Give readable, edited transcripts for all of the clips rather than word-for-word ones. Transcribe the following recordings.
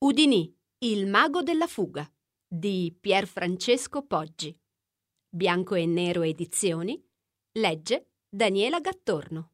Houdini, il mago della fuga di Pier Francesco Poggi. Bianco e Nero Edizioni. Legge Daniela Gattorno.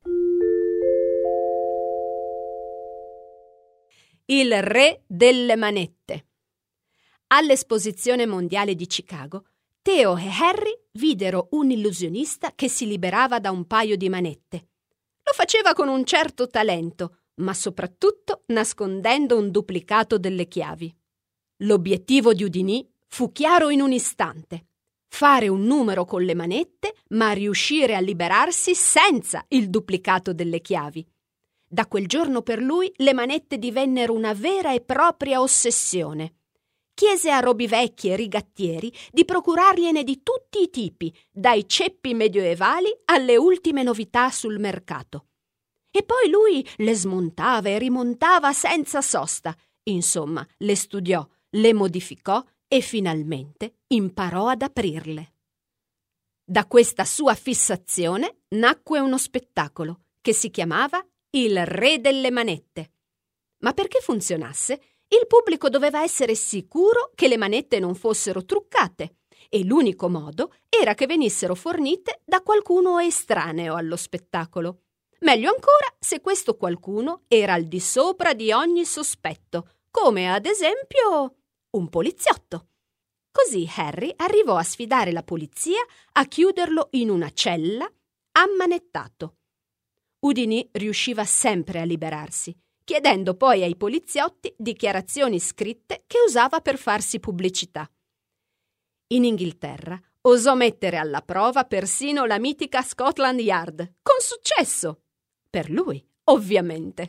Il re delle manette. All'Esposizione Mondiale di Chicago, Theo e Harry videro un illusionista che si liberava da un paio di manette. Lo faceva con un certo talento, ma soprattutto nascondendo un duplicato delle chiavi. L'obiettivo di Houdini fu chiaro in un istante: fare un numero con le manette, ma riuscire a liberarsi senza il duplicato delle chiavi. Da quel giorno per lui le manette divennero una vera e propria ossessione. Chiese a robivecchi e rigattieri di procurargliene di tutti i tipi, dai ceppi medioevali alle ultime novità sul mercato. E poi lui le smontava e rimontava senza sosta. Insomma, le studiò, le modificò e finalmente imparò ad aprirle. Da questa sua fissazione nacque uno spettacolo che si chiamava Il Re delle Manette. Ma perché funzionasse, il pubblico doveva essere sicuro che le manette non fossero truccate e l'unico modo era che venissero fornite da qualcuno estraneo allo spettacolo. Meglio ancora se questo qualcuno era al di sopra di ogni sospetto, come ad esempio un poliziotto. Così Harry arrivò a sfidare la polizia a chiuderlo in una cella ammanettato. Houdini riusciva sempre a liberarsi, chiedendo poi ai poliziotti dichiarazioni scritte che usava per farsi pubblicità. In Inghilterra osò mettere alla prova persino la mitica Scotland Yard, con successo! Per lui, ovviamente.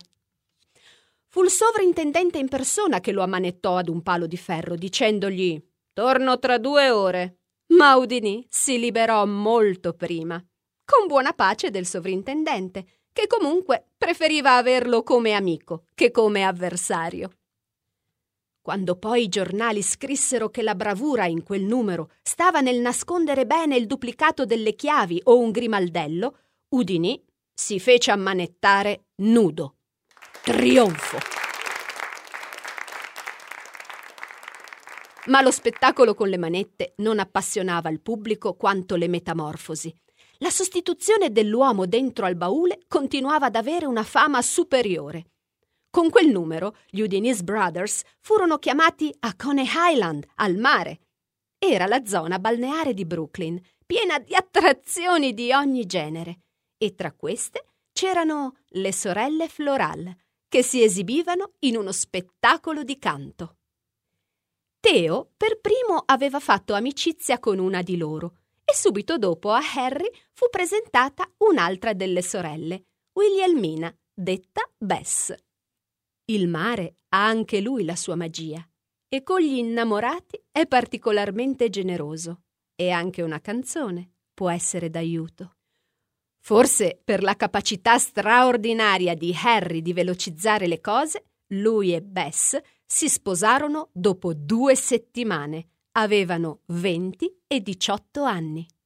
Fu il sovrintendente in persona che lo ammanettò ad un palo di ferro, dicendogli «Torno tra 2 ore». Ma Houdini si liberò molto prima, con buona pace del sovrintendente, che comunque preferiva averlo come amico che come avversario. Quando poi i giornali scrissero che la bravura in quel numero stava nel nascondere bene il duplicato delle chiavi o un grimaldello, Houdini si fece ammanettare nudo. Trionfo! Ma lo spettacolo con le manette non appassionava il pubblico quanto le metamorfosi. La sostituzione dell'uomo dentro al baule continuava ad avere una fama superiore. Con quel numero, gli Houdini's Brothers furono chiamati a Coney Island, al mare. Era la zona balneare di Brooklyn, piena di attrazioni di ogni genere. E tra queste c'erano le sorelle Floral, che si esibivano in uno spettacolo di canto. Theo per primo aveva fatto amicizia con una di loro e subito dopo a Harry fu presentata un'altra delle sorelle, Williamina, detta Bess. Il mare ha anche lui la sua magia e con gli innamorati è particolarmente generoso e anche una canzone può essere d'aiuto. Forse per la capacità straordinaria di Harry di velocizzare le cose, lui e Bess si sposarono dopo 2 settimane. Avevano 20 e 18 anni.